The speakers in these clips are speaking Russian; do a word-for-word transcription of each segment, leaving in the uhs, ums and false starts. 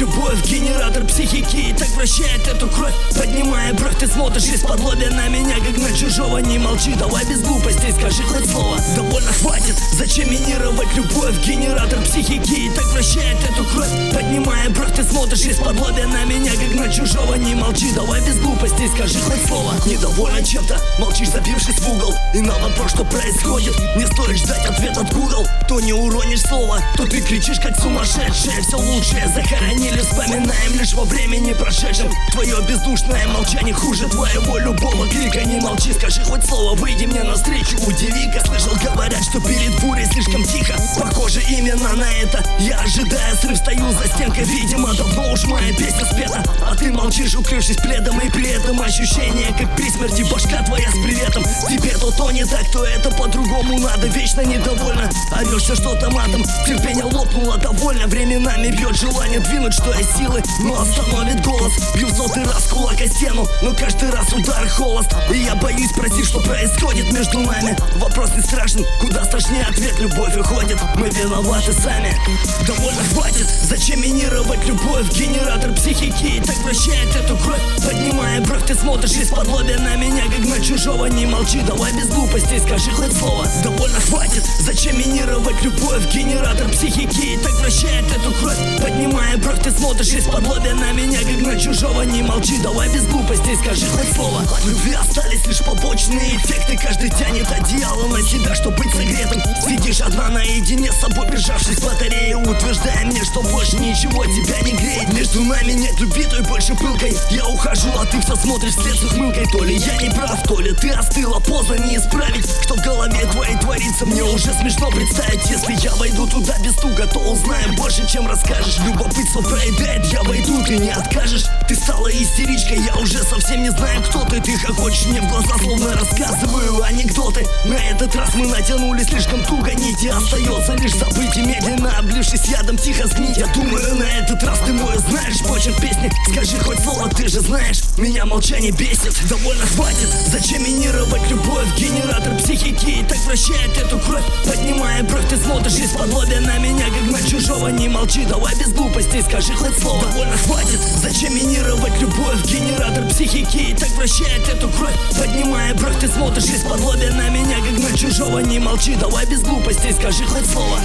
любовь, генератор психики и так вращает эту кровь. Поднимая бровь, ты смотришь из-под лобья на меня, как на чужого. Не молчи, давай без глупостей, скажи хоть слово. Довольно хватит, зачем минировать любовь, генератор психики и так вращает эту кровь. Поднимая бровь, ты смотришь из-под лобья на меня, как на чужого. Не молчи, давай без глупостей, скажи хоть слово. Недовольна чем-то, молчишь, забившись в угол. И на вопрос, что происходит, не стоит ждать ответ от Google. То не уронишь слово, то ты кричишь как сумасшедшая. Все лучшее захоронили, вспоминаем лишь во времени прошедшем. Твое бездушное молчание хуже твоего любого крика. Не молчи, скажи хоть слово, выйди мне навстречу, удиви-ка. Слышал, говорят, что перед бурей слишком тихо. Похоже именно на это я ожидаю срыв, стою за стенкой. Видимо, давно уж моя песня спета, а ты молчишь, укрывшись пледом. И при этом ощущение, как при смерти, башка твоя с приветом. Тебе то то не так, то это по-другому надо. Вечно недовольна, орёшься что-то матом. Терпение лопнуло довольно, временами бьет желание двинуть, что есть силы, но остановит голос. Бью в сотый раз кулак о стену, но каждый раз удар холост. И я боюсь спросить, что происходит между нами. Вопрос не страшен, куда страшнее ответ. Любовь уходит, мы виноваты сами. Довольно хватит, зачем минировать любовь, генератор психики и так вращает эту кровь. Поднимая бровь, ты смотришь из-под лобья на меня, как на чужого. Не молчи, давай без глупостей, скажи хоть слово. Довольно хватит, зачем минировать любовь, генератор психики и так вращает эту кровь. Поднимая бровь, ты смотришь из-под лобья на меня, как на чужого. Не молчи, давай без глупостей, скажи хоть слово. От любви остались лишь побочные эффекты. Каждый тянет одеяло на себя, чтобы быть согретым. Сидишь одна наедине с собой, прижавшись к батарее, утверждая мне, что больше ничего тебя не греет. Между нами нет любви, той больше пылкой. Я ухожу, а ты все смотришь вслед с ухмылкой. То ли я не прав, то ли ты остыла, поздно не исправить. Что в голове твоей творится, мне уже смешно представить. Если я войду туда без стука, то узнаем больше, чем расскажешь. Любопытство проедает, я войду, ты не откажешь. Ты стала истеричкой, я уже совсем не знаю, кто ты. Ты хохочешь мне в глаза, словно рассказываю анекдоты. На этот раз мы натянули слишком туго нити. Остается лишь забыть и медленно, облившись ядом, тихо сгнить. Я думаю, на этот раз ты мой знаешь почерк песни. Скажи хоть слово, ты же знаешь, меня молчание бесит. Довольно хватит, зачем минировать любовь, генератор психики и так вращает эту кровь. Поднимая бровь, ты смотришь из-под лобья на меня, как на чужого. Не молчи, давай без глупостей, скажи хоть слово. Довольно хватит, зачем минировать любовь, генератор психики и так вращает эту кровь. Поднимая бровь, ты смотришь из-под лобья на меня, как на чужого. Не молчи, давай без глупостей, скажи хоть слово.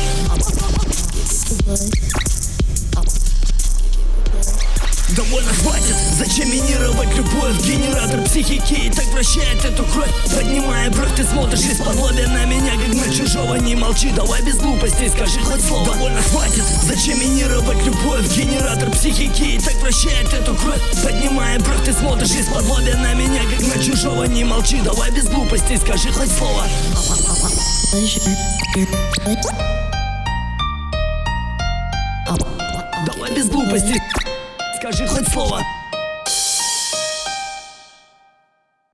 Довольно хватит, зачем минировать любовь, генератор психики и так вращает эту кровь. Поднимая бровь, ты смотришь из-под лобья на меня, как на чужого. Не молчи, давай без глупостей, скажи хоть слово. Довольно хватит, зачем минировать любовь, генератор психики и так вращает эту кровь. Поднимая бровь, ты смотришь из-под лобья на меня, как на чужого. Не молчи, давай без глупостей, скажи хоть слово. Давай без глупостей, скажи хоть слово.